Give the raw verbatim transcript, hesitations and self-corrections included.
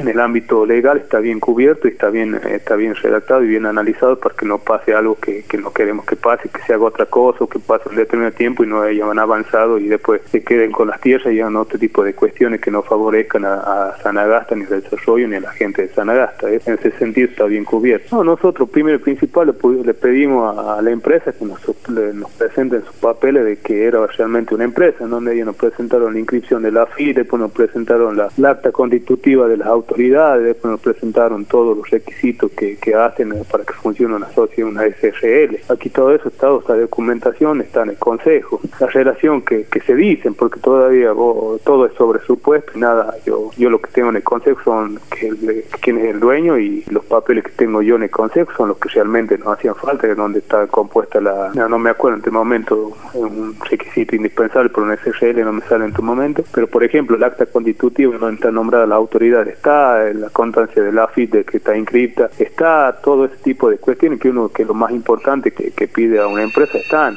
en el ámbito legal está bien cubierto y está bien está bien redactado y bien analizado para que no pase algo que, que no queremos que pase, que se haga otra cosa o que pase un determinado tiempo y no hayan avanzado y después se queden con las tierras y hagan otro tipo de cuestiones que no favorezcan a, a Sanagasta, ni el desarrollo, ni a la gente de Sanagasta. ¿eh? En ese sentido está bien cubierto. No, nosotros, primero y principal, le, le pedimos a, a la empresa que nos, le, nos presenten sus papeles de que era realmente una empresa, en donde ellos nos presentaron la inscripción de la F I, después nos presentaron la, la acta constitutiva de las autoridades, después nos presentaron todos los requisitos que, que hacen para que funcione una sociedad, una S R L. Aquí todo eso está, esta documentación está en el Consejo. La relación que, que se dicen, porque todavía vos, todo es sobre supuesto y nada, yo yo lo que tengo en el Consejo son que el, quién es el dueño y los papeles que tengo yo en el Consejo son los que realmente nos hacían falta, que es donde está compuesta la... No, no me acuerdo en este momento, un requisito indispensable por una S R L, no me sale en este momento, pero por ejemplo el acta constitutiva donde está nombrada la autoridad está, la constancia de la F I D que está inscripta, está todo ese tipo de cuestiones que uno, que lo más importante que, que pide a una empresa están.